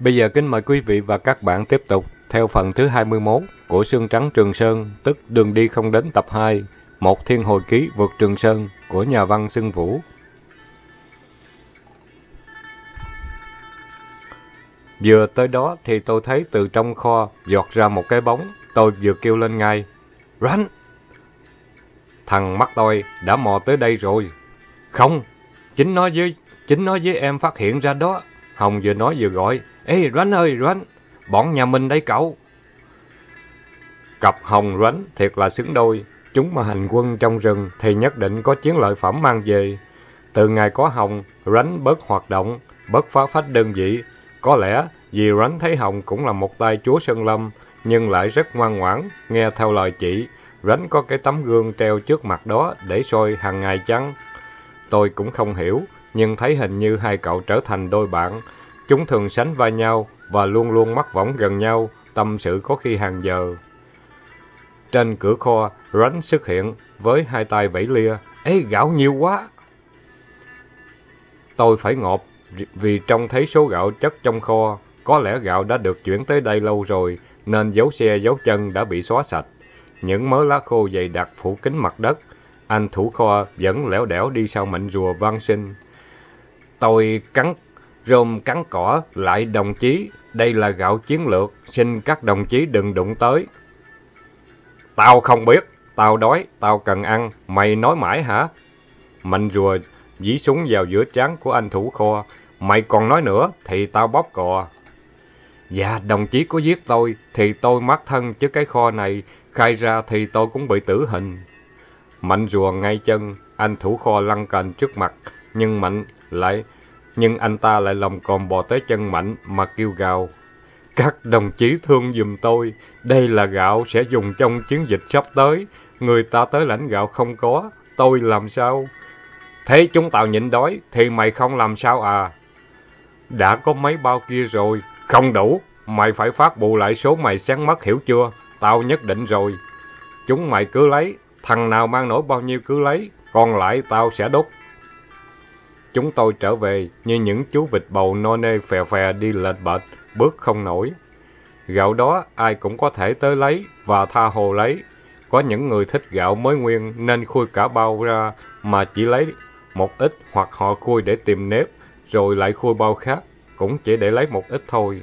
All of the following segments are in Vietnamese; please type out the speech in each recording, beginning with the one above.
Bây giờ kính mời quý vị và các bạn tiếp tục theo phần thứ 21 của Sương Trắng Trường Sơn, tức Đường đi không đến tập 2, Một thiên hồi ký vượt Trường Sơn của nhà văn Xuân Vũ. Vừa tới đó thì tôi thấy từ trong kho giọt ra một cái bóng, tôi vừa kêu lên ngay, Ránh! Thằng mắt tôi đã mò tới đây rồi. Không, chính nó với em phát hiện ra đó. Hồng vừa nói vừa gọi, Ê Ránh ơi Ránh, bọn nhà mình đây cậu. Cặp Hồng Ránh thiệt là xứng đôi, chúng mà hành quân trong rừng thì nhất định có chiến lợi phẩm mang về. Từ ngày có Hồng, Ránh bớt hoạt động, bớt phá phách đơn vị. Có lẽ vì Ránh thấy Hồng cũng là một tay chúa Sơn Lâm, nhưng lại rất ngoan ngoãn, nghe theo lời chị. Ránh có cái tấm gương treo trước mặt đó để soi hàng ngày chăng? Tôi cũng không hiểu, nhưng thấy hình như hai cậu trở thành đôi bạn. Chúng thường sánh vai nhau và luôn luôn mắc võng gần nhau, tâm sự có khi hàng giờ. Trên cửa kho, Ránh xuất hiện với hai tay vẫy lia. Ê, gạo nhiều quá! Tôi phải ngộp vì trông thấy số gạo chất trong kho. Có lẽ gạo đã được chuyển tới đây lâu rồi, nên dấu xe dấu chân đã bị xóa sạch. Những mớ lá khô dày đặc phủ kín mặt đất. Anh thủ kho vẫn lẻo đẻo đi sau mệnh rùa van xin. Tôi cắn rôm cắn cỏ lại đồng chí, đây là gạo chiến lược, xin các đồng chí đừng đụng tới. Tao không biết, tao đói, tao cần ăn, mày nói mãi hả? Mạnh rùa dí súng vào giữa trán của anh thủ kho, mày còn nói nữa thì tao bóp cò. Dạ, đồng chí có giết tôi thì tôi mát thân, chứ cái kho này khai ra thì tôi cũng bị tử hình. Mạnh rùa ngay chân, anh thủ kho lăn cành trước mặt, nhưng anh ta lại lồm cồm bò tới chân Mạnh mà kêu gào. Các đồng chí thương giùm tôi, đây là gạo sẽ dùng trong chiến dịch sắp tới, người ta tới lãnh gạo không có, tôi làm sao? Thế chúng tao nhịn đói, thì mày không làm sao à? Đã có mấy bao kia rồi, không đủ, mày phải phát bù lại số mày sáng mất hiểu chưa? Tao nhất định rồi. Chúng mày cứ lấy, thằng nào mang nổi bao nhiêu cứ lấy, còn lại tao sẽ đốt. Chúng tôi trở về như những chú vịt bầu no nê phè phè đi lệch bệch, bước không nổi. Gạo đó ai cũng có thể tới lấy và tha hồ lấy. Có những người thích gạo mới nguyên nên khui cả bao ra mà chỉ lấy một ít, hoặc họ khui để tìm nếp, rồi lại khui bao khác, cũng chỉ để lấy một ít thôi.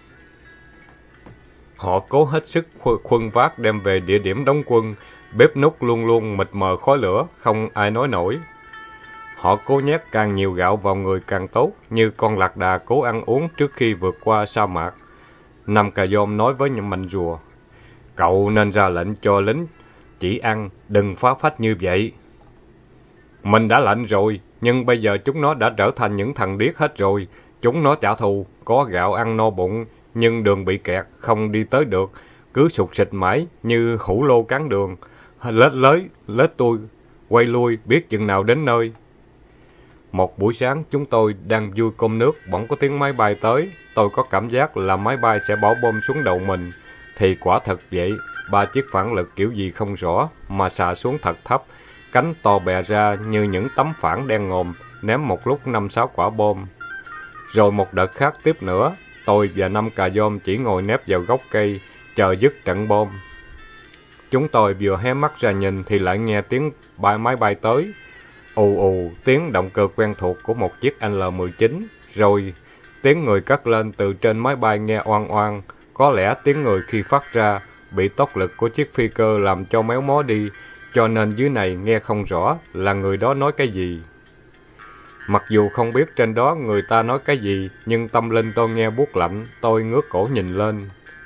Họ cố hết sức khuân vác đem về địa điểm đóng quân, bếp núc luôn luôn mịt mờ khói lửa, không ai nói nổi. Họ cố nhét càng nhiều gạo vào người càng tốt, như con lạc đà cố ăn uống trước khi vượt qua sa mạc. Nam Cà Dôm nói với những mạnh rùa, cậu nên ra lệnh cho lính chỉ ăn, đừng phá phách như vậy. Mình đã lệnh rồi, nhưng bây giờ chúng nó đã trở thành những thằng điếc hết rồi. Chúng nó trả thù, có gạo ăn no bụng, nhưng đường bị kẹt, không đi tới được, cứ sụt sịt mãi như hủ lô cán đường. Lết tôi, quay lui, biết chừng nào đến nơi. Một buổi sáng chúng tôi đang vui cơm nước, bỗng có tiếng máy bay tới. Tôi có cảm giác là máy bay sẽ bỏ bom xuống đầu mình. Thì quả thật vậy, 3 chiếc phản lực kiểu gì không rõ, mà xà xuống thật thấp. Cánh to bè ra như những tấm phản đen ngòm, ném một lúc 5-6 quả bom. Rồi một đợt khác tiếp nữa, tôi và Năm Cà Dôm chỉ ngồi nép vào gốc cây, chờ dứt trận bom. Chúng tôi vừa hé mắt ra nhìn thì lại nghe tiếng máy bay tới. Ù ù, tiếng động cơ quen thuộc của một chiếc L-19, rồi tiếng người cất lên từ trên máy bay nghe oan oan. Có lẽ tiếng người khi phát ra bị tốc lực của chiếc phi cơ làm cho méo mó đi, cho nên dưới này nghe không rõ là người đó nói cái gì. Mặc dù không biết trên đó người ta nói cái gì, nhưng tâm linh tôi nghe buốt lạnh, tôi ngước cổ nhìn lên.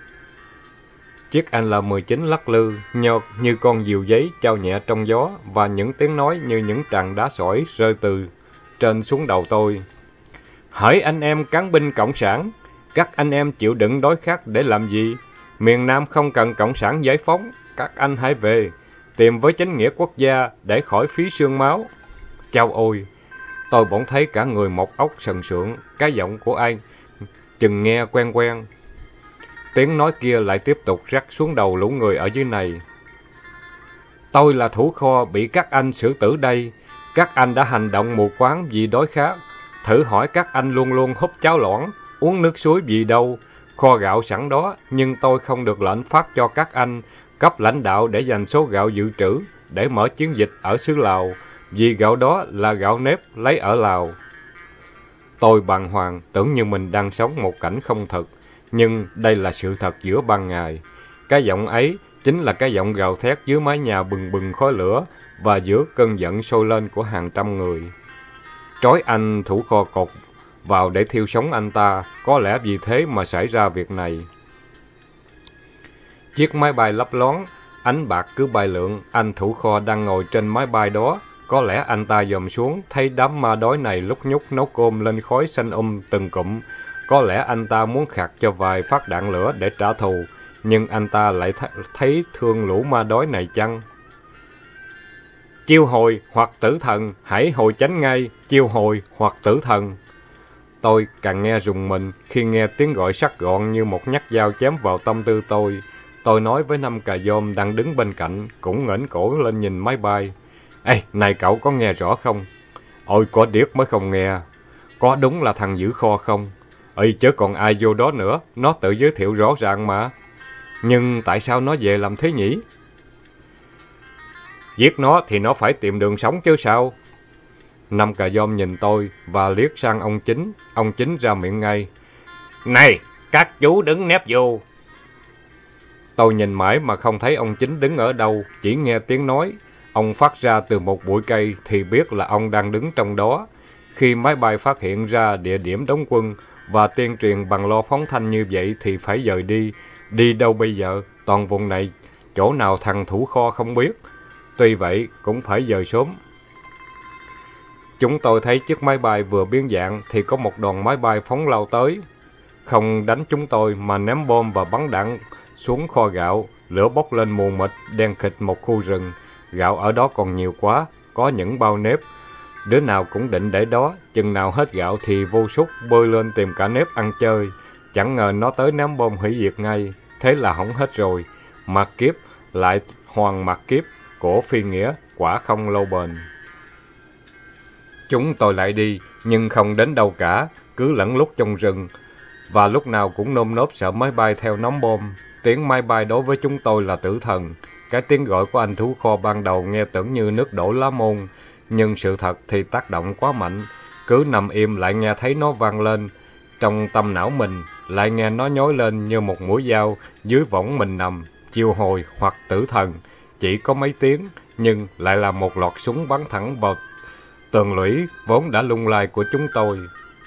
Chiếc L-19 lắc lư như con diều giấy trao nhẹ trong gió, và những tiếng nói như những tràng đá sỏi rơi từ trên xuống đầu tôi. Hỡi anh em cán binh cộng sản, các anh em chịu đựng đói khát để làm gì? Miền Nam không cần cộng sản giải phóng, các anh hãy về, tìm với chánh nghĩa quốc gia để khỏi phí xương máu. Chao ôi! Tôi bỗng thấy cả người một óc sần sượng, cái giọng của ai chừng nghe quen quen. Tiếng nói kia lại tiếp tục rắc xuống đầu lũ người ở dưới này. Tôi là thủ kho bị các anh xử tử đây. Các anh đã hành động mù quáng vì đói khát. Thử hỏi các anh luôn luôn húp cháo loãng, uống nước suối gì đâu. Kho gạo sẵn đó, nhưng tôi không được lệnh phát cho các anh, cấp lãnh đạo để dành số gạo dự trữ, để mở chiến dịch ở xứ Lào, vì gạo đó là gạo nếp lấy ở Lào. Tôi bàng hoàng, tưởng như mình đang sống một cảnh không thật, nhưng đây là sự thật giữa ban ngày. Cái giọng ấy chính là cái giọng gào thét dưới mái nhà bừng bừng khói lửa và giữa cơn giận sôi lên của hàng trăm người. Trói anh thủ kho cột vào để thiêu sống anh ta, có lẽ vì thế mà xảy ra việc này. Chiếc máy bay lấp loáng, ánh bạc cứ bay lượn, anh thủ kho đang ngồi trên máy bay đó. Có lẽ anh ta dòm xuống, thấy đám ma đói này lúc nhúc nấu cơm lên khói xanh từng cụm. Có lẽ anh ta muốn khạc cho vài phát đạn lửa để trả thù, nhưng anh ta lại thấy thương lũ ma đói này chăng? Chiêu hồi hoặc tử thần, hãy hồi chánh ngay, chiêu hồi hoặc tử thần. Tôi càng nghe rùng mình khi nghe tiếng gọi sắc gọn như một nhát dao chém vào tâm tư tôi. Tôi nói với Năm Cà Dôm đang đứng bên cạnh, cũng ngẩng cổ lên nhìn máy bay. Ê, này cậu có nghe rõ không? Ôi, có điếc mới không nghe. Có đúng là thằng giữ kho không? Ê, chứ còn ai vô đó nữa, nó tự giới thiệu rõ ràng mà. Nhưng tại sao nó về làm thế nhỉ? Giết nó thì nó phải tìm đường sống chứ sao? Năm Cà Dôm nhìn tôi và liếc sang ông Chính ra miệng ngay. Này, các chú đứng nép vô. Tôi nhìn mãi mà không thấy ông Chính đứng ở đâu, chỉ nghe tiếng nói. Ông phát ra từ một bụi cây thì biết là ông đang đứng trong đó. Khi máy bay phát hiện ra địa điểm đóng quân và tuyên truyền bằng loa phóng thanh như vậy thì phải dời đi. Đi đâu bây giờ? Toàn vùng này, chỗ nào thằng thủ kho không biết. Tuy vậy, cũng phải dời sớm. Chúng tôi thấy chiếc máy bay vừa biến dạng thì có một đoàn máy bay phóng lao tới. Không đánh chúng tôi mà ném bom và bắn đạn xuống kho gạo. Lửa bốc lên mù mịt, đen kịt một khu rừng. Gạo ở đó còn nhiều quá, có những bao nếp. Đứa nào cũng định để đó, chừng nào hết gạo thì vô súc bơi lên tìm cả nếp ăn chơi. Chẳng ngờ nó tới ném bom hủy diệt ngay, thế là hỏng hết rồi. Mạt kiếp, lại hoàng mạt kiếp, của phi nghĩa, quả không lâu bền. Chúng tôi lại đi, nhưng không đến đâu cả, cứ lẫn lút trong rừng. Và lúc nào cũng nơm nớp sợ máy bay theo ném bom. Tiếng máy bay đối với chúng tôi là tử thần. Cái tiếng gọi của anh thú kho ban đầu nghe tưởng như nước đổ lá môn, nhưng sự thật thì tác động quá mạnh. Cứ nằm im lại nghe thấy nó vang lên. Trong tâm não mình, lại nghe nó nhói lên như một mũi dao dưới võng mình nằm, chiêu hồi hoặc tử thần. Chỉ có mấy tiếng, nhưng lại là một loạt súng bắn thẳng vào tường lũy vốn đã lung lay của chúng tôi.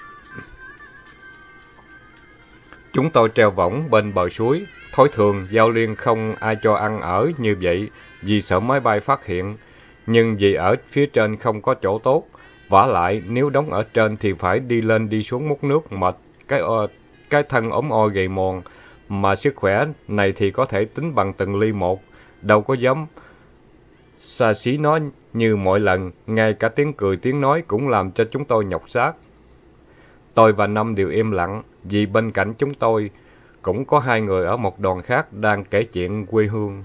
Chúng tôi treo võng bên bờ suối. Thói thường, Giao Liên không ai cho ăn ở như vậy vì sợ máy bay phát hiện. Nhưng vì ở phía trên không có chỗ tốt, vả lại nếu đóng ở trên thì phải đi lên đi xuống múc nước mệt. Cái thân ốm oi gầy mòn, mà sức khỏe này thì có thể tính bằng từng ly một. Đâu có dám xa xí nó như mọi lần, ngay cả tiếng cười tiếng nói cũng làm cho chúng tôi nhọc xác. Tôi và Năm đều im lặng, vì bên cạnh chúng tôi cũng có hai người ở một đoàn khác đang kể chuyện quê hương.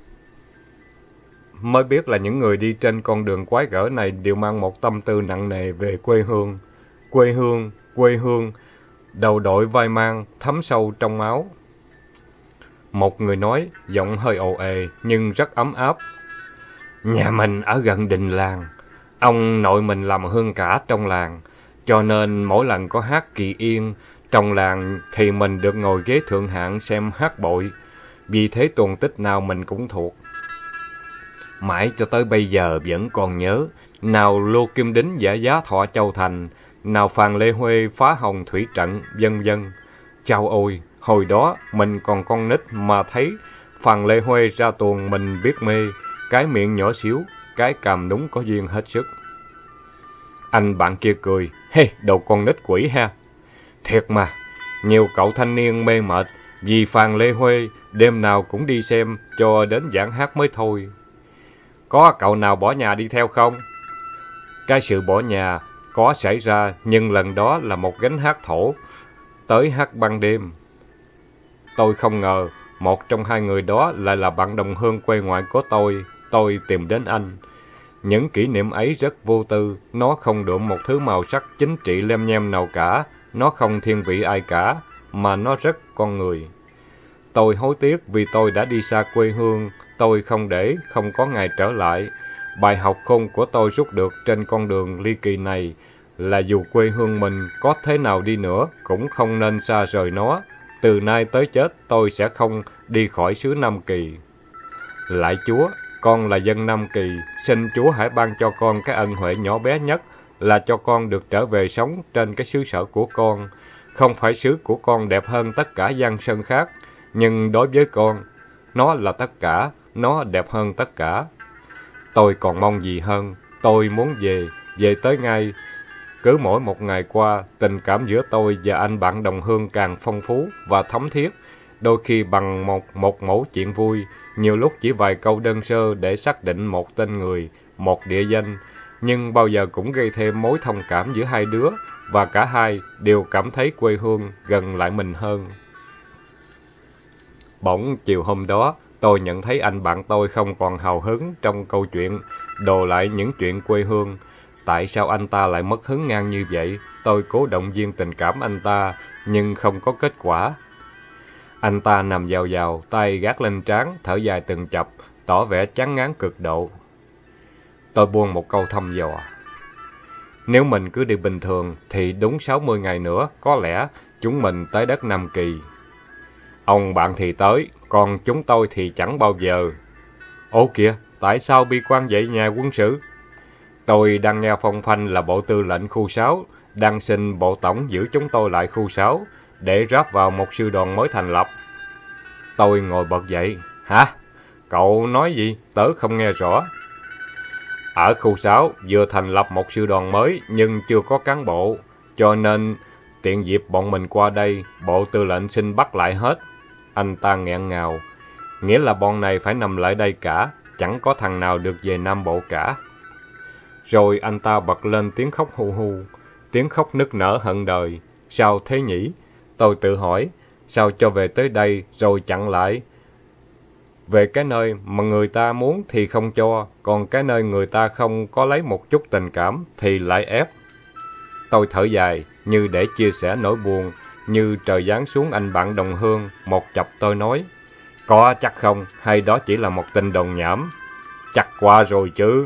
Mới biết là những người đi trên con đường quái gở này đều mang một tâm tư nặng nề về quê hương. Quê hương, quê hương, đầu đội vai mang, thấm sâu trong máu. Một người nói, giọng hơi ồ ề nhưng rất ấm áp. Nhà mình ở gần đình làng, ông nội mình làm hương cả trong làng, cho nên mỗi lần có hát kỳ yên trong làng thì mình được ngồi ghế thượng hạng xem hát bội, vì thế tuồng tích nào mình cũng thuộc. Mãi cho tới bây giờ vẫn còn nhớ, nào Lô Kim Đính giả giá Thọ Châu Thành, nào Phàn Lê Huê phá hồng thủy trận, vân vân. Chao ôi, hồi đó mình còn con nít mà thấy Phàn Lê Huê ra tuồng mình biết mê, cái miệng nhỏ xíu, cái cằm đúng có duyên hết sức. Anh bạn kia cười, hey, đồ con nít quỷ ha. Thiệt mà, nhiều cậu thanh niên mê mệt, vì Phàn Lê Huê đêm nào cũng đi xem cho đến giảng hát mới thôi. Có cậu nào bỏ nhà đi theo không? Cái sự bỏ nhà có xảy ra, nhưng lần đó là một gánh hát thổ tới hát ban đêm. Tôi không ngờ một trong hai người đó lại là bạn đồng hương quê ngoại của tôi tìm đến anh. Những kỷ niệm ấy rất vô tư, nó không đượm một thứ màu sắc chính trị lem nhem nào cả, nó không thiên vị ai cả, mà nó rất con người. Tôi hối tiếc vì tôi đã đi xa quê hương, tôi không có ngày trở lại. Bài học khôn của tôi rút được trên con đường ly kỳ này là dù quê hương mình có thế nào đi nữa cũng không nên xa rời nó. Từ nay tới chết tôi sẽ không đi khỏi xứ Nam Kỳ. Lạy Chúa, con là dân Nam Kỳ, xin Chúa hãy ban cho con cái ân huệ nhỏ bé nhất là cho con được trở về sống trên cái xứ sở của con. Không phải xứ của con đẹp hơn tất cả giang sơn khác, nhưng đối với con, nó là tất cả, nó đẹp hơn tất cả. Tôi còn mong gì hơn, tôi muốn về tới ngay. Cứ mỗi một ngày qua, tình cảm giữa tôi và anh bạn đồng hương càng phong phú và thấm thiết, đôi khi bằng một mẩu chuyện vui, nhiều lúc chỉ vài câu đơn sơ để xác định một tên người, một địa danh, nhưng bao giờ cũng gây thêm mối thông cảm giữa hai đứa, và cả hai đều cảm thấy quê hương gần lại mình hơn. Bỗng chiều hôm đó, tôi nhận thấy anh bạn tôi không còn hào hứng trong câu chuyện đồ lại những chuyện quê hương. Tại sao anh ta lại mất hứng ngang như vậy? Tôi cố động viên tình cảm anh ta, nhưng không có kết quả. Anh ta nằm vào, tay gác lên trán, thở dài từng chập, tỏ vẻ chán ngán cực độ. Tôi buông một câu thăm dò. Nếu mình cứ đi bình thường, thì đúng 60 ngày nữa, có lẽ chúng mình tới đất Nam Kỳ. Ông bạn thì tới, còn chúng tôi thì chẳng bao giờ. Ồ kìa, tại sao bi quan vậy nhà quân sự? Tôi đang nghe phong phanh là Bộ Tư lệnh Khu 6 đang xin Bộ Tổng giữ chúng tôi lại Khu 6 để ráp vào một sư đoàn mới thành lập. Tôi ngồi bật dậy. Hả? Cậu nói gì? Tớ không nghe rõ. Ở Khu 6 vừa thành lập một sư đoàn mới nhưng chưa có cán bộ, cho nên tiện dịp bọn mình qua đây, Bộ Tư lệnh xin bắt lại hết. Anh ta nghẹn ngào. Nghĩa là bọn này phải nằm lại đây cả, chẳng có thằng nào được về Nam Bộ cả. Rồi anh ta bật lên tiếng khóc hu hu, tiếng khóc nức nở hận đời. Sao thế nhỉ? Tôi tự hỏi, sao cho về tới đây rồi chặn lại? Về cái nơi mà người ta muốn thì không cho, còn cái nơi người ta không có lấy một chút tình cảm thì lại ép. Tôi thở dài, như để chia sẻ nỗi buồn, như trời giáng xuống anh bạn đồng hương. Một chập tôi nói, có chắc không, hay đó chỉ là một tin đồn nhảm? Chắc qua rồi chứ.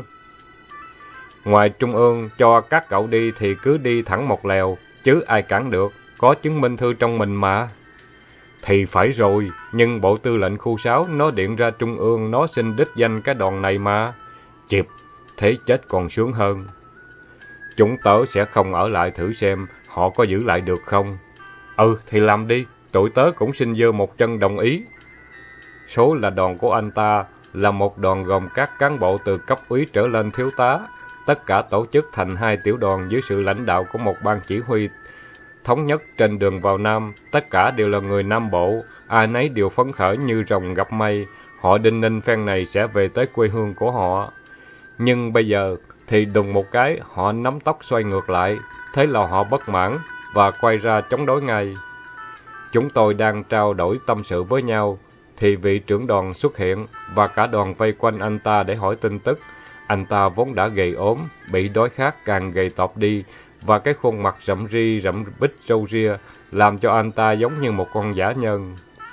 Ngoài Trung ương cho các cậu đi thì cứ đi thẳng một lèo, chứ ai cản được, có chứng minh thư trong mình mà. Thì phải rồi, nhưng Bộ Tư lệnh Khu 6 nó điện ra Trung ương, nó xin đích danh cái đoàn này mà. Chịp, thế chết còn sướng hơn. Chúng tớ sẽ không ở lại thử xem họ có giữ lại được không. Ừ, thì làm đi, tụi tớ cũng xin giơ một chân đồng ý. Số là đoàn của anh ta là một đoàn gồm các cán bộ từ cấp úy trở lên thiếu tá. Tất cả tổ chức thành 2 tiểu đoàn dưới sự lãnh đạo của một ban chỉ huy thống nhất trên đường vào Nam. Tất cả đều là người Nam Bộ, ai nấy đều phấn khởi như rồng gặp mây. Họ đinh ninh phen này sẽ về tới quê hương của họ. Nhưng bây giờ thì đùng một cái, họ nắm tóc xoay ngược lại. Thế là họ bất mãn và quay ra chống đối ngay. Chúng tôi đang trao đổi tâm sự với nhau, thì vị trưởng đoàn xuất hiện và cả đoàn vây quanh anh ta để hỏi tin tức. Anh ta vốn đã gầy ốm, bị đói khát càng gầy tọp đi, và cái khuôn mặt rậm ri rậm bít râu ria làm cho anh ta giống như một con dã nhân.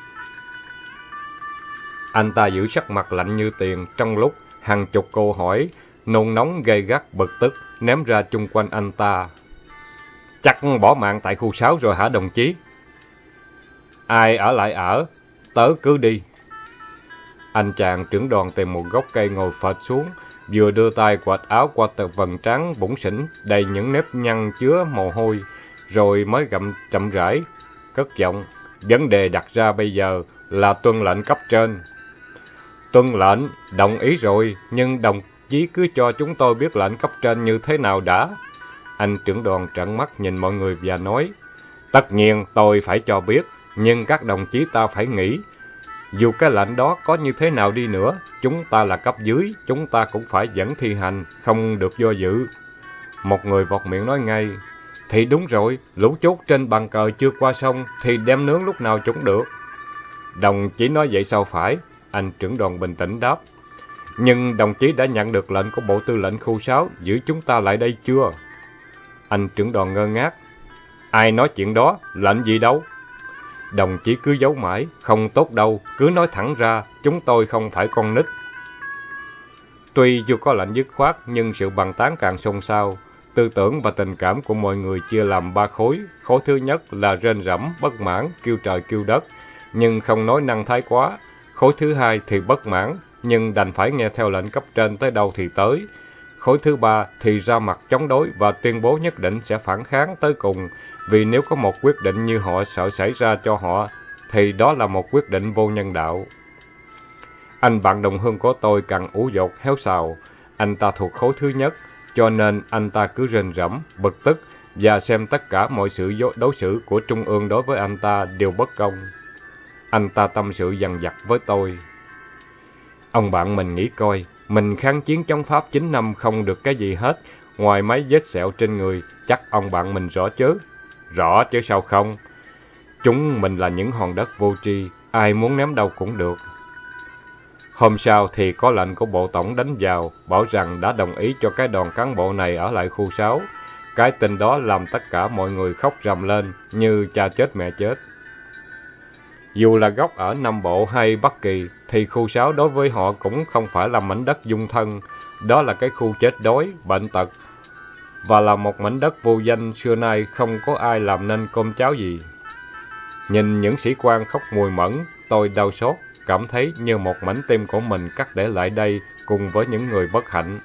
Anh ta giữ sắc mặt lạnh như tiền, trong lúc hàng chục câu hỏi nôn nóng gay gắt bực tức ném ra chung quanh anh ta. Chắc bỏ mạng tại Khu 6 rồi hả đồng chí? Ai ở lại ở, tớ cứ đi. Anh chàng trưởng đoàn tìm một gốc cây ngồi phệt xuống, vừa đưa tay quệt áo qua tờ vầng trán bủn xỉn đầy những nếp nhăn chứa mồ hôi, rồi mới chậm rãi cất giọng. Vấn đề đặt ra bây giờ là tuân lệnh cấp trên. Tuân lệnh, đồng ý rồi, nhưng đồng chí cứ cho chúng tôi biết lệnh cấp trên như thế nào đã. Anh trưởng đoàn trợn mắt nhìn mọi người và nói, tất nhiên tôi phải cho biết, nhưng các đồng chí ta phải nghĩ. Dù cái lệnh đó có như thế nào đi nữa, chúng ta là cấp dưới, chúng ta cũng phải dẫn thi hành, không được do dự. Một người vọt miệng nói ngay, thì đúng rồi, lũ chốt trên bàn cờ chưa qua sông, thì đem nướng lúc nào chúng được. Đồng chí nói vậy sao phải? Anh trưởng đoàn bình tĩnh đáp. Nhưng đồng chí đã nhận được lệnh của Bộ Tư lệnh Khu 6 giữ chúng ta lại đây chưa? Anh trưởng đoàn ngơ ngác. Ai nói chuyện đó, lệnh gì đâu? Đồng chí cứ giấu mãi, không tốt đâu, cứ nói thẳng ra, chúng tôi không phải con nít. Tuy chưa có lệnh dứt khoát, nhưng sự bàn tán càng xôn xao. Tư tưởng và tình cảm của mọi người chia làm 3 khối. Khối thứ nhất là rên rẫm, bất mãn, kêu trời kêu đất, nhưng không nói năng thái quá. Khối thứ hai thì bất mãn, nhưng đành phải nghe theo lệnh cấp trên tới đâu thì tới. Khối thứ ba thì ra mặt chống đối và tuyên bố nhất định sẽ phản kháng tới cùng, vì nếu có một quyết định như họ sợ xảy ra cho họ, thì đó là một quyết định vô nhân đạo. Anh bạn đồng hương của tôi càng ủ dột héo xào. Anh ta thuộc khối thứ nhất, cho nên anh ta cứ rên rẫm, bực tức và xem tất cả mọi sự đối xử của Trung ương đối với anh ta đều bất công. Anh ta tâm sự dằn vặt với tôi. Ông bạn mình nghĩ coi, mình kháng chiến chống Pháp 9 năm không được cái gì hết, ngoài mấy vết sẹo trên người, chắc ông bạn mình rõ chứ? Rõ chứ sao không? Chúng mình là những hòn đất vô tri, ai muốn ném đâu cũng được. Hôm sau thì có lệnh của Bộ Tổng đánh vào, bảo rằng đã đồng ý cho cái đoàn cán bộ này ở lại khu 6. Cái tin đó làm tất cả mọi người khóc rầm lên, như cha chết mẹ chết. Dù là gốc ở Nam Bộ hay Bắc Kỳ, thì khu 6 đối với họ cũng không phải là mảnh đất dung thân. Đó là cái khu chết đói, bệnh tật, và là một mảnh đất vô danh xưa nay không có ai làm nên cơm cháo gì. Nhìn những sĩ quan khóc mùi mẫn, tôi đau xót, cảm thấy như một mảnh tim của mình cắt để lại đây cùng với những người bất hạnh.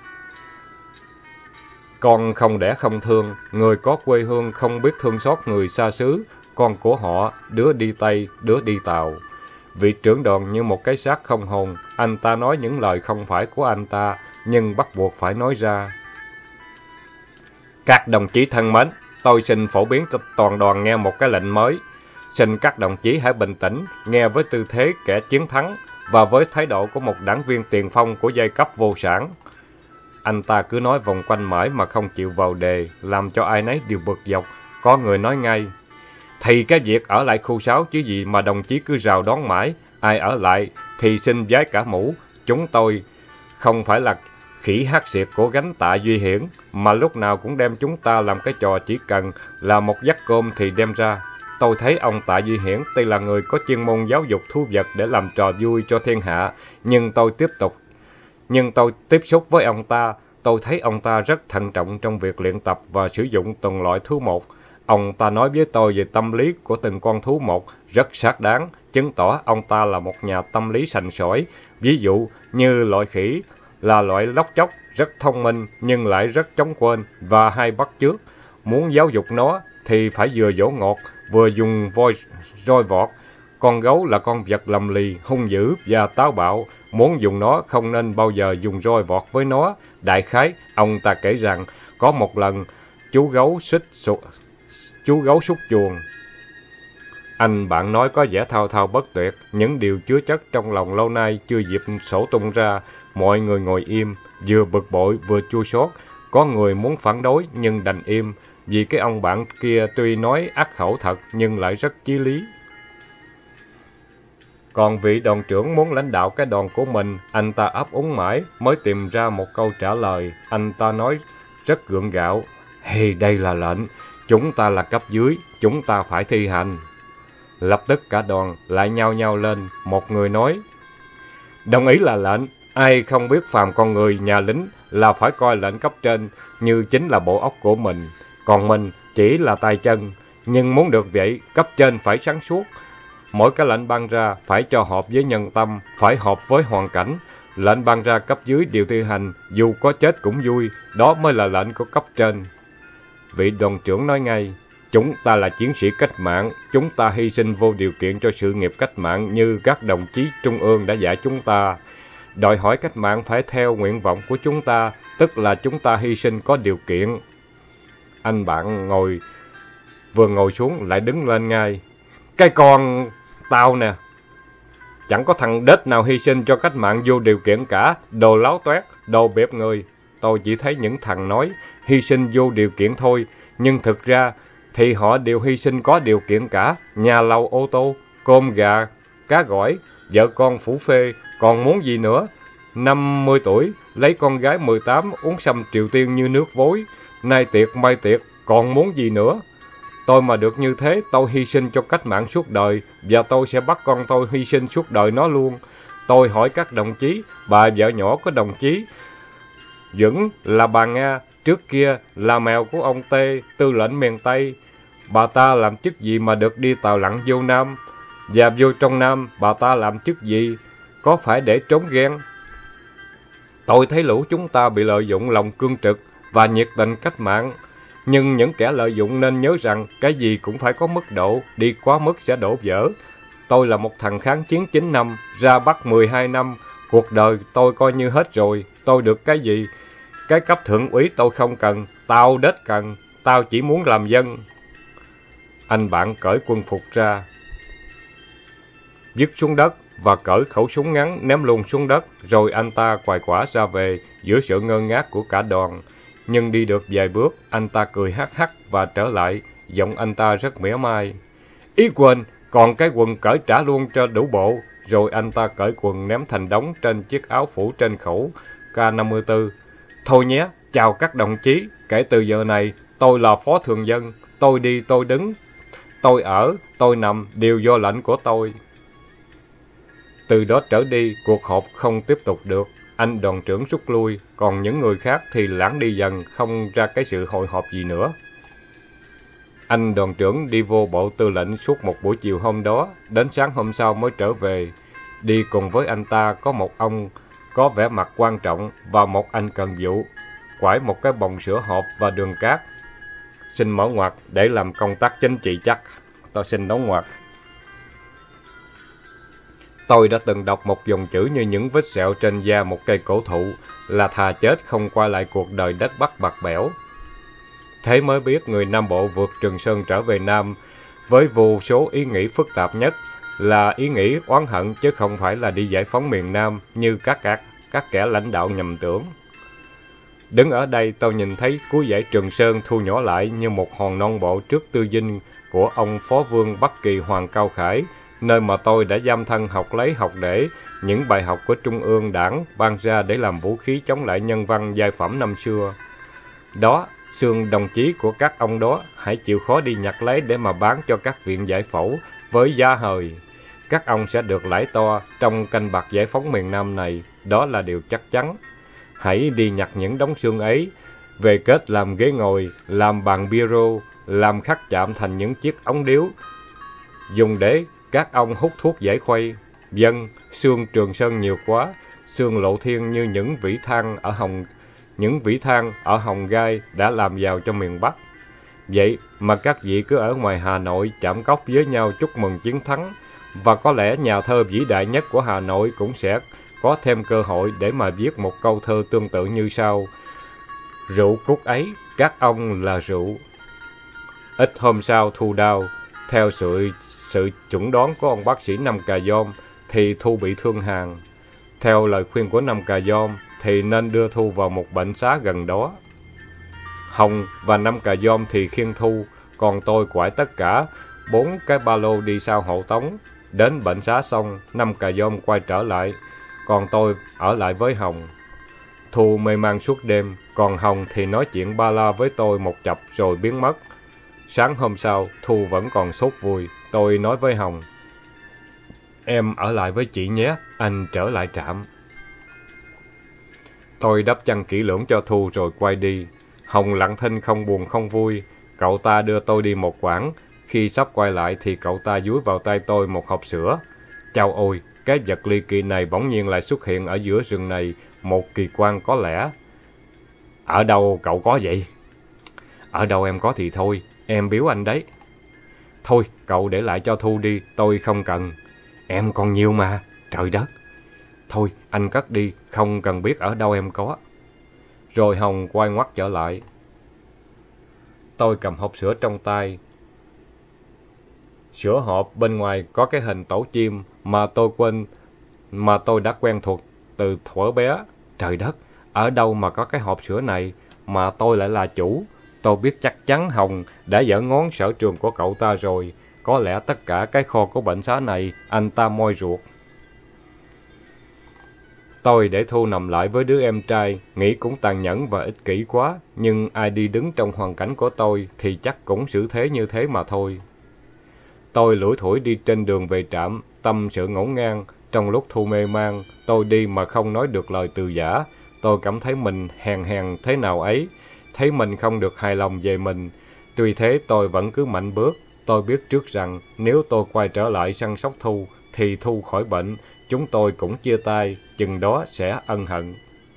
Con không đẻ không thương, người có quê hương không biết thương xót người xa xứ, con của họ, đứa đi Tây, đứa đi Tàu. Vị trưởng đoàn như một cái xác không hồn, anh ta nói những lời không phải của anh ta, nhưng bắt buộc phải nói ra. Các đồng chí thân mến, tôi xin phổ biến cho toàn đoàn nghe một cái lệnh mới. Xin các đồng chí hãy bình tĩnh, nghe với tư thế kẻ chiến thắng và với thái độ của một đảng viên tiền phong của giai cấp vô sản. Anh ta cứ nói vòng quanh mãi mà không chịu vào đề, làm cho ai nấy đều bực dọc. Có người nói ngay, thì cái việc ở lại khu 6 chứ gì mà đồng chí cứ rào đón mãi, ai ở lại thì xin vái cả mũ. Chúng tôi không phải là khỉ hát xiệt của gánh Tạ Duy Hiển, mà lúc nào cũng đem chúng ta làm cái trò chỉ cần là một vắt cơm thì đem ra. Tôi thấy ông Tạ Duy Hiển tuy là người có chuyên môn giáo dục thú vật để làm trò vui cho thiên hạ, nhưng tôi tiếp xúc với ông ta, tôi thấy ông ta rất thận trọng trong việc luyện tập và sử dụng từng loại thú một. Ông ta nói với tôi về tâm lý của từng con thú một rất xác đáng, chứng tỏ ông ta là một nhà tâm lý sành sỏi. Ví dụ như loại khỉ là loại lóc chóc, rất thông minh nhưng lại rất chóng quên và hay bắt chước. Muốn giáo dục nó thì phải vừa dỗ ngọt, vừa dùng roi vọt. Con gấu là con vật lầm lì, hung dữ và táo bạo. Muốn dùng nó không nên bao giờ dùng roi vọt với nó. Đại khái, ông ta kể rằng có một lần chú gấu xúc chuồng. Anh bạn nói có vẻ thao thao bất tuyệt, những điều chứa chất trong lòng lâu nay chưa dịp sổ tung ra. Mọi người ngồi im, vừa bực bội vừa chua xót. Có người muốn phản đối nhưng đành im, vì cái ông bạn kia tuy nói ác khẩu thật nhưng lại rất chí lý. Còn vị đoàn trưởng muốn lãnh đạo cái đoàn của mình, anh ta ấp úng mãi mới tìm ra một câu trả lời. Anh ta nói rất gượng gạo, hey, đây là lệnh, chúng ta là cấp dưới, chúng ta phải thi hành. Lập tức cả đoàn lại nhao nhao lên, một người nói, đồng ý là lệnh, ai không biết phàm con người nhà lính là phải coi lệnh cấp trên như chính là bộ óc của mình, còn mình chỉ là tay chân, nhưng muốn được vậy, cấp trên phải sáng suốt. Mỗi cái lệnh ban ra phải cho hợp với nhân tâm, phải hợp với hoàn cảnh. Lệnh ban ra cấp dưới đều thi hành, dù có chết cũng vui, đó mới là lệnh của cấp trên. Vị đoàn trưởng nói ngay, chúng ta là chiến sĩ cách mạng, chúng ta hy sinh vô điều kiện cho sự nghiệp cách mạng như các đồng chí Trung ương đã dạy chúng ta. Đòi hỏi cách mạng phải theo nguyện vọng của chúng ta, tức là chúng ta hy sinh có điều kiện. Anh bạn vừa ngồi xuống lại đứng lên ngay. Cái con tao nè, chẳng có thằng đết nào hy sinh cho cách mạng vô điều kiện cả, đồ láo toét, đồ bẹp người. Tôi chỉ thấy những thằng nói hy sinh vô điều kiện thôi, nhưng thực ra thì họ đều hy sinh có điều kiện cả. Nhà lầu ô tô, cơm gà, cá gỏi, vợ con phủ phê, còn muốn gì nữa. 50 tuổi, lấy con gái 18 uống sâm Triều Tiên như nước vối. Nay tiệc mai tiệc, còn muốn gì nữa. Tôi mà được như thế, tôi hy sinh cho cách mạng suốt đời, và tôi sẽ bắt con tôi hy sinh suốt đời nó luôn. Tôi hỏi các đồng chí, bà vợ nhỏ của đồng chí Duẩn là bà Nga, trước kia là mèo của ông Tê, tư lệnh miền Tây. Bà ta làm chức gì mà được đi tàu lặn vô Nam? Và vô trong Nam, bà ta làm chức gì? Có phải để trốn ghen? Tôi thấy lũ chúng ta bị lợi dụng lòng cương trực và nhiệt tình cách mạng. Nhưng những kẻ lợi dụng nên nhớ rằng cái gì cũng phải có mức độ, đi quá mức sẽ đổ vỡ. Tôi là một thằng kháng chiến 9 năm, ra Bắc 12 năm. Cuộc đời tôi coi như hết rồi. Tôi được cái gì? Cái cấp thượng úy tôi không cần, tao đếch cần. Tao chỉ muốn làm dân. Anh bạn cởi quân phục ra, vứt xuống đất và cởi khẩu súng ngắn ném luôn xuống đất, rồi anh ta quài quả ra về giữa sự ngơ ngác của cả đoàn. Nhưng đi được vài bước, anh ta cười hắc hắc và trở lại, giọng anh ta rất mỉa mai. Ý quên, còn cái quần cởi trả luôn cho đủ bộ. Rồi anh ta cởi quần ném thành đống trên chiếc áo phủ trên khẩu K54. Thôi nhé, chào các đồng chí, kể từ giờ này, tôi là phó thường dân, tôi đi tôi đứng, tôi ở, tôi nằm, đều do lệnh của tôi. Từ đó trở đi, cuộc họp không tiếp tục được. Anh đoàn trưởng rút lui, còn những người khác thì lãng đi dần, không ra cái sự hội họp gì nữa. Anh đoàn trưởng đi vô bộ tư lệnh suốt một buổi chiều hôm đó, đến sáng hôm sau mới trở về. Đi cùng với anh ta có một ông có vẻ mặt quan trọng và một anh cần vụ, quải một cái bồng sữa hộp và đường cát. Xin mở ngoặc để làm công tác chính trị chắc. Tôi xin đóng ngoặc. Tôi đã từng đọc một dòng chữ như những vết sẹo trên da một cây cổ thụ, là thà chết không qua lại cuộc đời đất Bắc bạc bẽo. Thế mới biết người Nam Bộ vượt Trường Sơn trở về Nam với vô số ý nghĩ phức tạp nhất là ý nghĩ oán hận, chứ không phải là đi giải phóng miền Nam như các kẻ lãnh đạo nhầm tưởng. Đứng ở đây tôi nhìn thấy cuối dãy Trường Sơn thu nhỏ lại như một hòn non bộ trước tư dinh của ông Phó Vương Bắc Kỳ Hoàng Cao Khải, nơi mà tôi đã dăm thân học lấy học để những bài học của Trung ương Đảng ban ra để làm vũ khí chống lại nhân văn giai phẩm năm xưa. Đó, xương đồng chí của các ông đó, hãy chịu khó đi nhặt lấy để mà bán cho các viện giải phẫu với giá hời. Các ông sẽ được lãi to trong canh bạc giải phóng miền Nam này, đó là điều chắc chắn. Hãy đi nhặt những đống xương ấy, về kết làm ghế ngồi, làm bàn bureau, làm khắc chạm thành những chiếc ống điếu, dùng để các ông hút thuốc giải khuây. Dân, xương Trường Sơn nhiều quá, xương Lộ Thiên như những vỉ than ở Hồng Gai đã làm giàu cho miền Bắc. Vậy mà các vị cứ ở ngoài Hà Nội chạm cốc với nhau chúc mừng chiến thắng, và có lẽ nhà thơ vĩ đại nhất của Hà Nội cũng sẽ có thêm cơ hội để mà viết một câu thơ tương tự như sau. Rượu cúc ấy, các ông là rượu. Ít hôm sau Thu đau, theo sự chuẩn đoán của ông bác sĩ Năm Cà Dom thì Thu bị thương hàn. Theo lời khuyên của Năm Cà Dom thì nên đưa Thu vào một bệnh xá gần đó. Hồng và Năm Cà Dom thì khiêng Thu, còn tôi quải tất cả 4 cái ba lô đi sau hộ tống. Đến bệnh xá xong, Năm Cà Dom quay trở lại, còn tôi ở lại với Hồng. Thu mê man suốt đêm, còn Hồng thì nói chuyện ba la với tôi một chập rồi biến mất. Sáng hôm sau, Thu vẫn còn sốt vui. Tôi nói với Hồng, em ở lại với chị nhé, anh trở lại trạm. Tôi đắp chăn kỹ lưỡng cho Thu rồi quay đi. Hồng lặng thinh không buồn không vui. Cậu ta đưa tôi đi một quãng. Khi sắp quay lại thì cậu ta dúi vào tay tôi một hộp sữa. Chao ôi, cái vật ly kỳ này bỗng nhiên lại xuất hiện ở giữa rừng này, một kỳ quan có lẽ. Ở đâu cậu có vậy? Ở đâu em có thì thôi, em biếu anh đấy. Thôi, cậu để lại cho Thu đi, tôi không cần. Em còn nhiều mà, trời đất. Thôi, anh cất đi, không cần biết ở đâu em có. Rồi Hồng quay ngoắt trở lại. Tôi cầm hộp sữa trong tay. Sữa hộp bên ngoài có cái hình tổ chim mà tôi đã quen thuộc từ thuở bé. Trời đất, ở đâu mà có cái hộp sữa này mà tôi lại là chủ? Tôi biết chắc chắn Hồng đã giở ngón sở trường của cậu ta rồi. Có lẽ tất cả cái kho của bệnh xá này anh ta moi ruột. Tôi để Thu nằm lại với đứa em trai, nghĩ cũng tàn nhẫn và ích kỷ quá, nhưng ai đi đứng trong hoàn cảnh của tôi thì chắc cũng xử thế như thế mà thôi. Tôi lủi thủi đi trên đường về trạm, tâm sự ngổn ngang. Trong lúc Thu mê man, tôi đi mà không nói được lời từ giã. Tôi cảm thấy mình hèn hèn thế nào ấy, thấy mình không được hài lòng về mình. Tuy thế tôi vẫn cứ mạnh bước. Tôi biết trước rằng nếu tôi quay trở lại săn sóc Thu, thì Thu khỏi bệnh, chúng tôi cũng chia tay, chừng đó sẽ ân hận.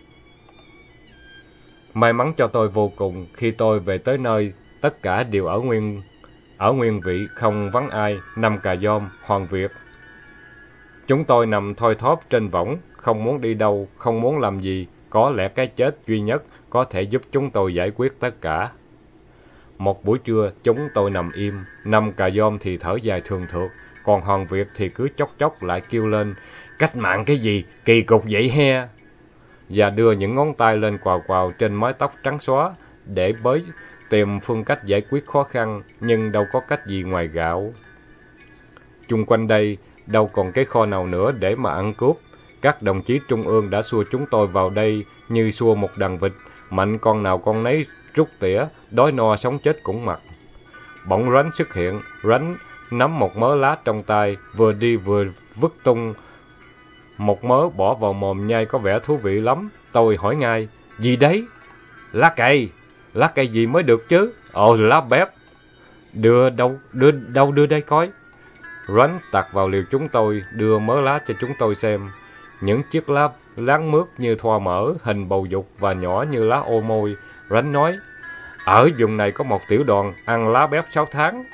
May mắn cho tôi vô cùng, khi tôi về tới nơi, tất cả đều ở nguyên vị, không vắng ai, Năm Cà Dom, Hoàng Việt. Chúng tôi nằm thoi thóp trên võng, không muốn đi đâu, không muốn làm gì, có lẽ cái chết duy nhất có thể giúp chúng tôi giải quyết tất cả. Một buổi trưa, chúng tôi nằm im, Năm Cà Dom thì thở dài thường thượt, còn Hoàng Việt thì cứ chốc chốc lại kêu lên, cách mạng cái gì, kỳ cục vậy he, và đưa những ngón tay lên quào quào trên mái tóc trắng xóa, để tìm phương cách giải quyết khó khăn, nhưng đâu có cách gì ngoài gạo. Chung quanh đây, đâu còn cái kho nào nữa để mà ăn cướp. Các đồng chí trung ương đã xua chúng tôi vào đây như xua một đàn vịt, mạnh con nào con nấy rút tỉa, đói no sống chết cũng mặc. Bỗng Ránh xuất hiện, Ránh nắm một mớ lá trong tay, vừa đi vừa vứt tung một mớ bỏ vào mồm nhai có vẻ thú vị lắm. Tôi hỏi ngay, gì đấy? Lá cây gì mới được chứ? Ồ, lá bép. Đưa đây coi. Ránh tạt vào liều chúng tôi, đưa mớ lá cho chúng tôi xem. Những chiếc lá láng mướt như thoa mỡ, hình bầu dục và nhỏ như lá ô môi. Ránh nói, ở vùng này có một tiểu đoàn ăn lá bép 6 tháng.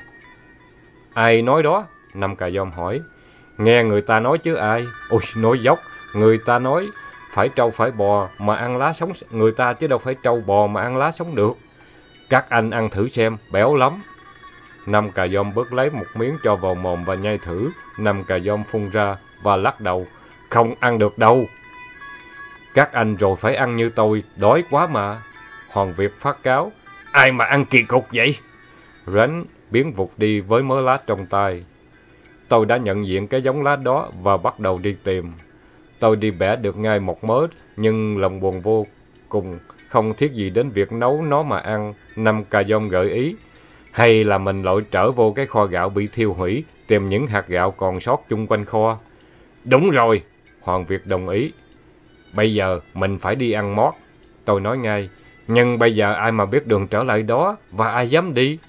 Ai nói đó? Năm Cà Dom hỏi. Nghe người ta nói chứ ai. Ôi, nói dốc. Người ta nói phải trâu phải bò mà ăn lá sống, người ta chứ đâu phải trâu bò mà ăn lá sống được. Các anh ăn thử xem, béo lắm. Năm Cà Dom bớt lấy một miếng cho vào mồm và nhai thử. Năm Cà Dom phun ra và lắc đầu. Không ăn được đâu. Các anh rồi phải ăn như tôi, đói quá mà. Hoàng Việt phát cáo. Ai mà ăn kỳ cục vậy? Ránh biến vụt đi với mớ lá trong tay. Tôi đã nhận diện cái giống lá đó và bắt đầu đi tìm. Tôi đi bẻ được ngay một mớ, nhưng lòng buồn vô cùng, không thiết gì đến việc nấu nó mà ăn. Năm Cà Dom gợi ý, hay là mình lội trở vô cái kho gạo bị thiêu hủy, tìm những hạt gạo còn sót chung quanh kho. Đúng rồi, Hoàng Việt đồng ý. Bây giờ mình phải đi ăn mót. Tôi nói ngay, nhưng bây giờ ai mà biết đường trở lại đó, và ai dám đi?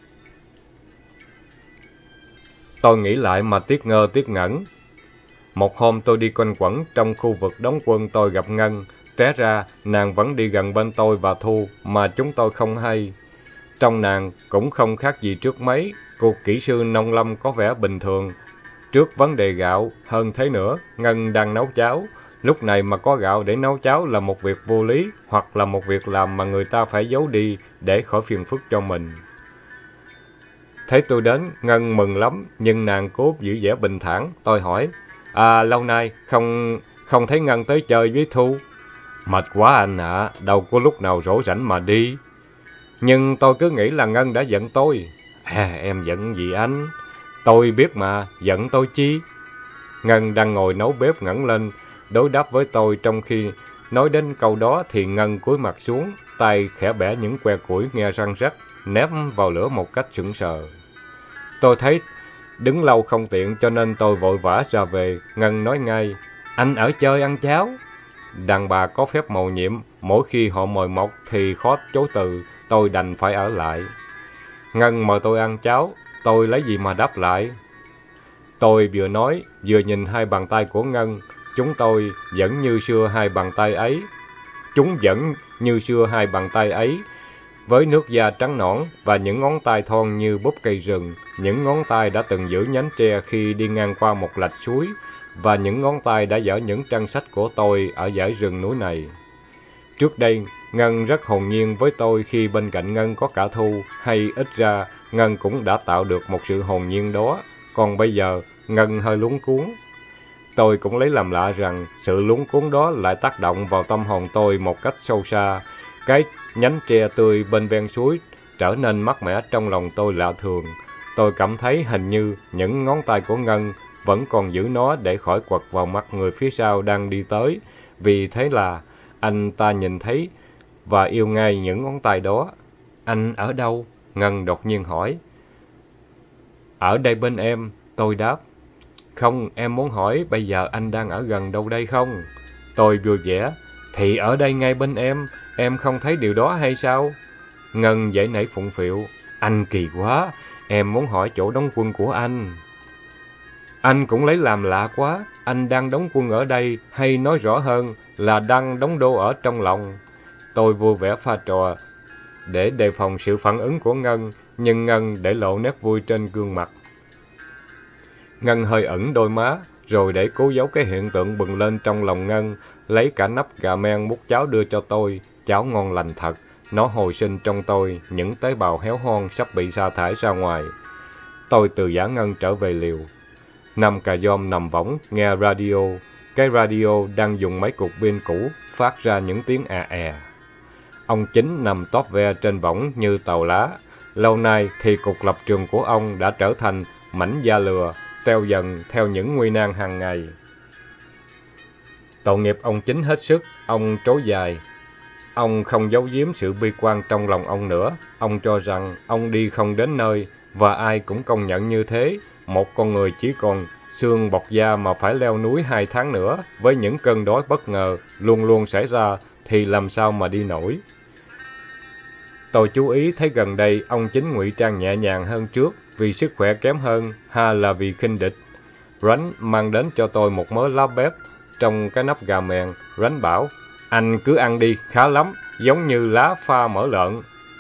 Tôi nghĩ lại mà tiếc ngơ tiếc ngẩn. Một hôm tôi đi quanh quẩn trong khu vực đóng quân, tôi gặp Ngân. Té ra nàng vẫn đi gần bên tôi và Thu mà chúng tôi không hay. Trong nàng cũng không khác gì trước mấy. Cô kỹ sư nông lâm có vẻ bình thường. Trước vấn đề gạo, hơn thế nữa, Ngân đang nấu cháo. Lúc này mà có gạo để nấu cháo là một việc vô lý, hoặc là một việc làm mà người ta phải giấu đi để khỏi phiền phức cho mình. Thấy tôi đến, Ngân mừng lắm, nhưng nàng cố giữ vẻ bình thản. Tôi hỏi, lâu nay không thấy Ngân tới chơi với Thu. Mệt quá anh ạ, đâu có lúc nào rỗi rảnh mà đi. Nhưng tôi cứ nghĩ là Ngân đã giận tôi. Em giận gì anh? Tôi biết mà, giận tôi chi? Ngân đang ngồi nấu bếp ngẩng lên, đối đáp với tôi. Trong khi nói đến câu đó thì Ngân cúi mặt xuống, tay khẽ bẻ những que củi nghe răng rắc, ném vào lửa một cách sững sờ. Tôi thấy đứng lâu không tiện cho nên tôi vội vã ra về. Ngân nói ngay, anh ở chơi ăn cháo. Đàn bà có phép mầu nhiệm, mỗi khi họ mời mọc thì khó chối từ, tôi đành phải ở lại. Ngân mời tôi ăn cháo, tôi lấy gì mà đáp lại? Tôi vừa nói, vừa nhìn hai bàn tay của Ngân. Chúng vẫn như xưa hai bàn tay ấy, với nước da trắng nõn và những ngón tay thon như búp cây rừng. Những ngón tay đã từng giữ nhánh tre khi đi ngang qua một lạch suối, và những ngón tay đã dở những trang sách của tôi ở dãy rừng núi này. Trước đây, Ngân rất hồn nhiên với tôi khi bên cạnh Ngân có cả Thu, hay ít ra Ngân cũng đã tạo được một sự hồn nhiên đó. Còn bây giờ, Ngân hơi luống cuống. Tôi cũng lấy làm lạ rằng sự luống cuống đó lại tác động vào tâm hồn tôi một cách sâu xa. Cái nhánh tre tươi bên ven suối trở nên mát mẻ trong lòng tôi lạ thường. Tôi cảm thấy hình như những ngón tay của Ngân vẫn còn giữ nó để khỏi quật vào mặt người phía sau đang đi tới, vì thế là anh ta nhìn thấy và yêu ngay những ngón tay đó. Anh ở đâu? Ngân đột nhiên hỏi. Ở đây bên em, tôi đáp. Không, em muốn hỏi bây giờ anh đang ở gần đâu đây không? Tôi vui vẻ. Thì ở đây ngay bên em không thấy điều đó hay sao? Ngân giãy nảy phụng phịu. Anh kỳ quá, em muốn hỏi chỗ đóng quân của anh. Anh cũng lấy làm lạ quá, anh đang đóng quân ở đây, hay nói rõ hơn là đang đóng đô ở trong lòng. Tôi vui vẻ pha trò, để đề phòng sự phản ứng của Ngân, nhưng Ngân để lộ nét vui trên gương mặt. Ngân hơi ẩn đôi má, rồi để cố giấu cái hiện tượng bừng lên trong lòng Ngân, lấy cả nắp gà men múc cháo đưa cho tôi, cháo ngon lành thật. Nó hồi sinh trong tôi những tế bào héo hon sắp bị sa thải ra ngoài. Tôi từ giã Ngân trở về liều. Năm cà dom nằm võng nghe radio. Cái radio đang dùng mấy cục pin cũ phát ra những tiếng è. Ông Chính nằm tóp ve trên võng như tàu lá. Lâu nay thì cục lập trường của ông đã trở thành mảnh da lừa, teo dần theo những nguy nan hàng ngày. Tội nghiệp ông Chính hết sức, ông trối dài. Ông không giấu giếm sự bi quan trong lòng ông nữa. Ông cho rằng ông đi không đến nơi, và ai cũng công nhận như thế. Một con người chỉ còn xương bọc da mà phải leo núi 2 tháng nữa, với những cơn đói bất ngờ luôn luôn xảy ra, thì làm sao mà đi nổi. Tôi chú ý thấy gần đây ông Chính ngụy trang nhẹ nhàng hơn trước, vì sức khỏe kém hơn, hay là vì khinh địch. Ránh mang đến cho tôi một mớ lá bếp trong cái nắp gà mèn. Ránh bảo, anh cứ ăn đi, khá lắm, giống như lá pha mỡ lợn.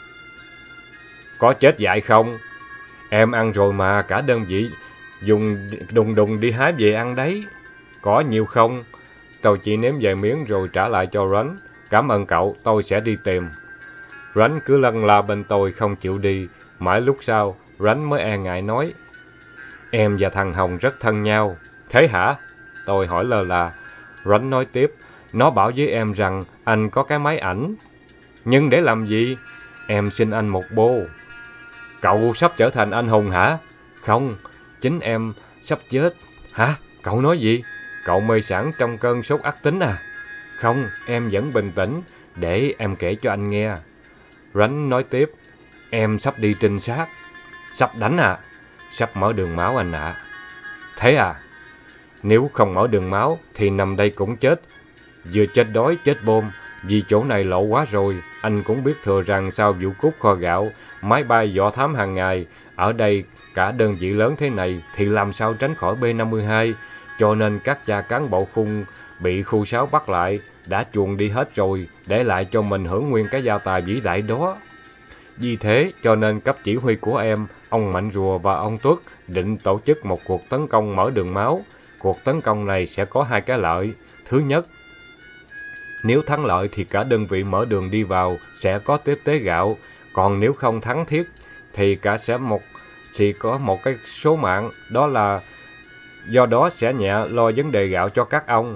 Có chết dại không? Em ăn rồi mà, cả đơn vị dùng đùng đùng đi hái về ăn đấy. Có nhiều không? Tôi chỉ nếm vài miếng rồi trả lại cho Ránh. Cảm ơn cậu, tôi sẽ đi tìm. Ránh cứ lân la bên tôi không chịu đi. Mãi lúc sau, Ránh mới e ngại nói. Em và thằng Hồng rất thân nhau. Thế hả? Tôi hỏi lơ là. Ránh nói tiếp. Nó bảo với em rằng anh có cái máy ảnh. Nhưng để làm gì? Em xin anh một bô. Cậu sắp trở thành anh hùng hả? Không, chính em sắp chết. Hả? Cậu nói gì? Cậu mê sảng trong cơn sốt ác tính à? Không, em vẫn bình tĩnh. Để em kể cho anh nghe. Ránh nói tiếp. Em sắp đi trinh sát. Sắp đánh à? Sắp mở đường máu anh ạ. Thế à? Nếu không mở đường máu thì nằm đây cũng chết. Vừa chết đói chết bom. Vì chỗ này lộ quá rồi. Anh cũng biết thừa rằng sau vụ cút kho gạo, máy bay dò thám hàng ngày, ở đây cả đơn vị lớn thế này thì làm sao tránh khỏi B-52. Cho nên các cha cán bộ khung bị khu 6 bắt lại, đã chuồn đi hết rồi, để lại cho mình hưởng nguyên cái gia tài vĩ đại đó. Vì thế cho nên cấp chỉ huy của em, ông Mạnh Rùa và ông Tuất định tổ chức một cuộc tấn công mở đường máu. Cuộc tấn công này sẽ có 2 cái lợi. Thứ nhất, nếu thắng lợi thì cả đơn vị mở đường đi vào sẽ có tiếp tế gạo. Còn nếu không thắng thiết thì chỉ có một cái số mạng, đó là do đó sẽ nhẹ lo vấn đề gạo cho các ông.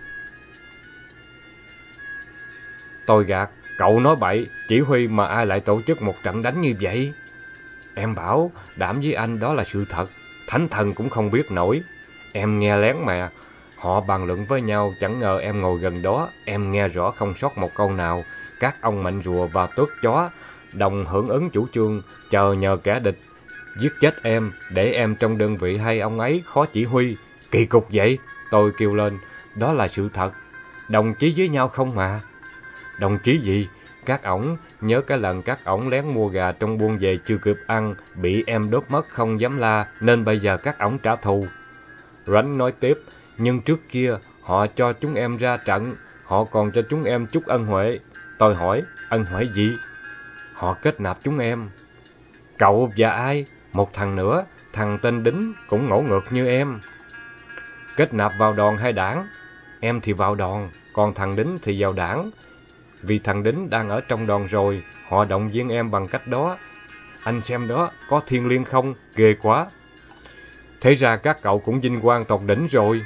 Tôi gạt, cậu nói bậy, chỉ huy mà ai lại tổ chức một trận đánh như vậy? Em bảo, đảm với anh đó là sự thật, thánh thần cũng không biết nổi. Em nghe lén mà, họ bàn luận với nhau, chẳng ngờ em ngồi gần đó, em nghe rõ không sót một câu nào. Các ông Mạnh Rùa và Tuất Chó đồng hưởng ứng chủ trương, chờ nhờ kẻ địch giết chết em, để em trong đơn vị hay ông ấy khó chỉ huy. Kỳ cục vậy, tôi kêu lên, đó là sự thật. Đồng chí với nhau không mà. Đồng chí gì? Các ổng, nhớ cái lần các ổng lén mua gà trong buôn về chưa kịp ăn, bị em đốt mất không dám la, nên bây giờ các ổng trả thù. Ránh nói tiếp, nhưng trước kia họ cho chúng em ra trận, họ còn cho chúng em chút ân huệ. Tôi hỏi, ân huệ gì? Họ kết nạp chúng em. Cậu và ai? Một thằng nữa, thằng tên Đính, cũng ngỗ ngược như em. Kết nạp vào đoàn hay đảng? Em thì vào đoàn, còn thằng Đính thì vào đảng. Vì thằng Đính đang ở trong đoàn rồi, họ động viên em bằng cách đó. Anh xem đó, có thiêng liêng không? Ghê quá. Thế ra các cậu cũng vinh quang tột đỉnh rồi.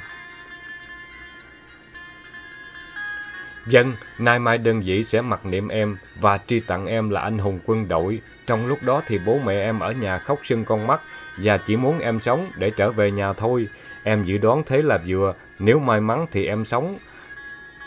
Vâng, nay mai đơn vị sẽ mặc niệm em và tri tặng em là anh hùng quân đội. Trong lúc đó thì bố mẹ em ở nhà khóc sưng con mắt và chỉ muốn em sống để trở về nhà thôi. Em dự đoán thế là vừa, nếu may mắn thì em sống.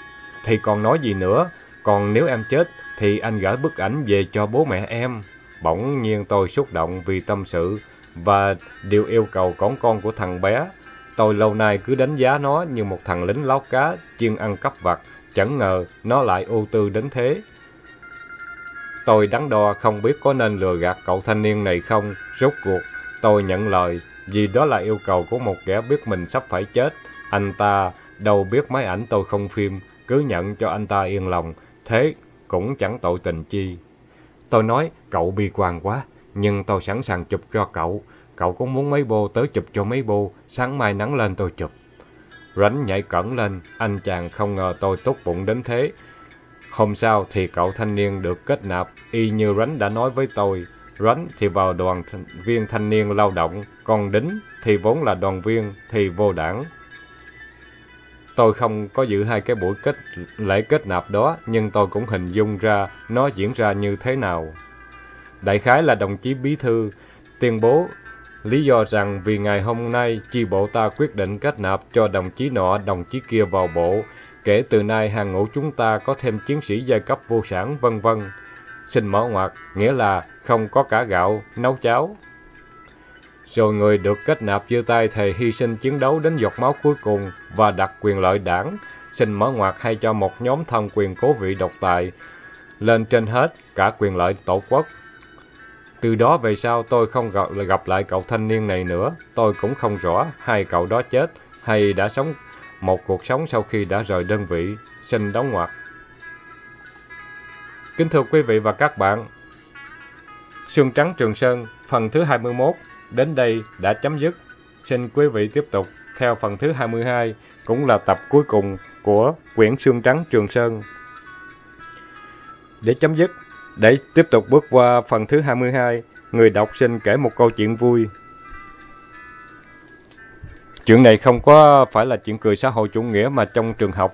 thì còn nói gì nữa, còn nếu em chết thì anh gửi bức ảnh về cho bố mẹ em. Bỗng nhiên tôi xúc động vì tâm sự và điều yêu cầu cỏn con của thằng bé. Tôi lâu nay cứ đánh giá nó như một thằng lính láo cá, chuyên ăn cắp vặt, chẳng ngờ nó lại ưu tư đến thế. Tôi đắn đo không biết có nên lừa gạt cậu thanh niên này không. Rốt cuộc, tôi nhận lời, vì đó là yêu cầu của một kẻ biết mình sắp phải chết. Anh ta đâu biết máy ảnh tôi không phim, cứ nhận cho anh ta yên lòng, thế cũng chẳng tội tình chi. Tôi nói, cậu bi quan quá, nhưng tôi sẵn sàng chụp cho cậu. Cậu cũng muốn mấy bô tới chụp cho mấy bô, sáng mai nắng lên tôi chụp. Ránh nhảy cẫng lên, anh chàng không ngờ tôi tốt bụng đến thế. Hôm sau thì cậu thanh niên được kết nạp, y như Ránh đã nói với tôi. Ránh thì vào đoàn viên thanh niên lao động, còn Đính thì vốn là đoàn viên thì vô đảng. Tôi không có dự hai cái buổi lễ kết nạp đó, nhưng tôi cũng hình dung ra nó diễn ra như thế nào. Đại khái là đồng chí bí thư tuyên bố lý do rằng vì ngày hôm nay chi bộ ta quyết định kết nạp cho đồng chí nọ, đồng chí kia vào bộ. Kể từ nay hàng ngũ chúng ta có thêm chiến sĩ giai cấp vô sản, vân vân. Xin mở ngoặc, nghĩa là không có cả gạo, nấu cháo. Rồi người được kết nạp giơ tay thề hy sinh chiến đấu đến giọt máu cuối cùng và đặt quyền lợi đảng, xin mở ngoặc hay cho một nhóm thân quyền cố vị độc tài, lên trên hết cả quyền lợi tổ quốc. Từ đó về sau tôi không gặp lại cậu thanh niên này nữa. Tôi cũng không rõ hai cậu đó chết hay đã sống một cuộc sống sau khi đã rời đơn vị. Xin đóng ngoặc. Kính thưa quý vị và các bạn, Xương Trắng Trường Sơn phần thứ 21 đến đây đã chấm dứt. Xin quý vị tiếp tục theo phần thứ 22, cũng là tập cuối cùng của quyển Xương Trắng Trường Sơn. Để chấm dứt, để tiếp tục bước qua phần thứ 22, người đọc xin kể một câu chuyện vui. Chuyện này không có phải là chuyện cười xã hội chủ nghĩa mà trong trường học.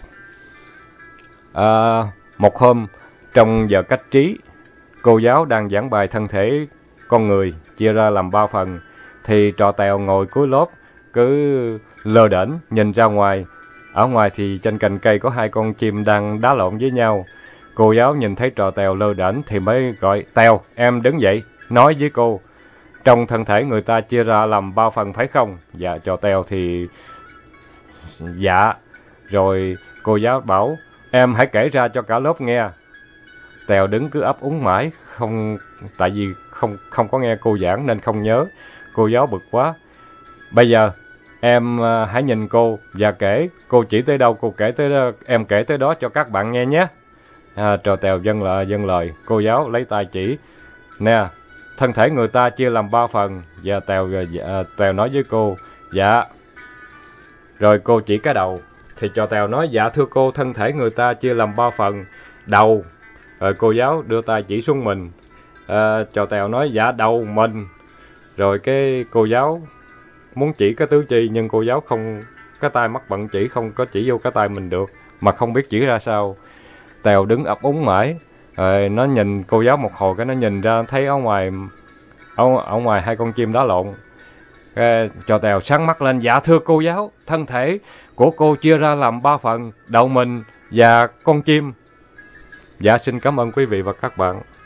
Một hôm, trong giờ cách trí, cô giáo đang giảng bài thân thể con người chia ra làm 3 phần, thì trò Tèo ngồi cuối lớp cứ lơ đễnh nhìn ra ngoài. Ở ngoài thì trên cành cây có 2 con chim đang đá lộn với nhau. Cô giáo nhìn thấy trò Tèo lơ đễnh thì mới gọi, Tèo, em đứng dậy, nói với cô. Trong thân thể người ta chia ra làm 3 phần phải không? Dạ, trò Tèo thì... Dạ. Rồi cô giáo bảo, em hãy kể ra cho cả lớp nghe. Tèo đứng cứ ấp úng mãi, tại vì không có nghe cô giảng nên không nhớ. Cô giáo bực quá. Bây giờ em hãy nhìn cô và kể, cô chỉ tới đâu cô kể tới đó, em kể tới đó cho các bạn nghe nhé. Trò Tèo vâng lời. Cô giáo lấy tay chỉ. Nè, thân thể người ta chia làm 3 phần. Và Tèo nói với cô, dạ. Rồi cô chỉ cái đầu. Thì trò Tèo nói, dạ thưa cô, thân thể người ta chia làm 3 phần. Đầu. Rồi cô giáo đưa tay chỉ xuống mình. Trò Tèo nói, dạ đầu mình. Rồi cái cô giáo muốn chỉ cái tứ chi, nhưng cô giáo không, cái tay mắc bận chỉ, không có chỉ vô cái tay mình được, mà không biết chỉ ra sao. Tèo đứng ấp úng mãi. Rồi nó nhìn cô giáo một hồi, cái nó nhìn ra thấy ở ngoài 2 con chim đá lộn. Trò Tèo sáng mắt lên, dạ thưa cô giáo, thân thể của cô chia ra làm 3 phần, đầu mình và con chim. Dạ xin cảm ơn quý vị và các bạn.